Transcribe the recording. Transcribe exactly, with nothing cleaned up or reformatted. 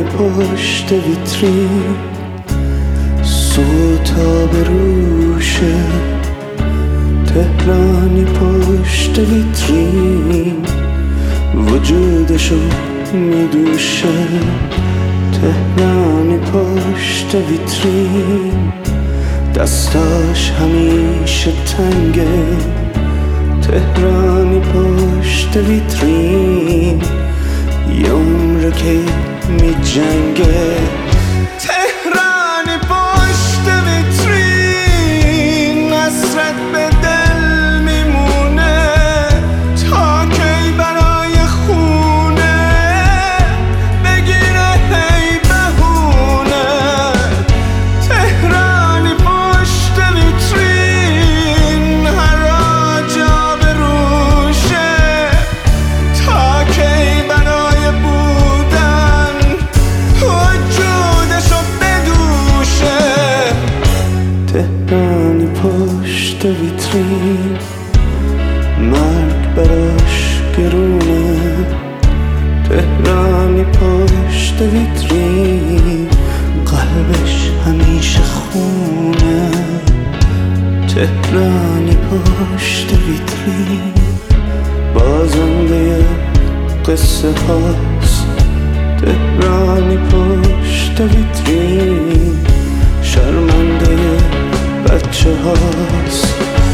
پشت ویترین سوتا به روشه، تهرانی پشت ویترین وجودشو میدوشه، تهرانی پشت ویترین دستاش همیشه تنگه، تهرانی پشت ویترین یه عمر که می جنگه. تهرانی پشت ویترین حسرت به دل میمونه، تا کی برای خونه بگیره هی بهونه. تهرانی پشت ویترین هر جا به روشه، تا کی برای بودن وجودشو بدوشه. تهرانی پشت ویترین مرگ براش گرونه، تهرانی پشت ویترین قلبش همیشه خونه، تهرانی پشت ویترین بازنده قصه هاست، تهرانی پشت ویترین شرمنده بچه هاست.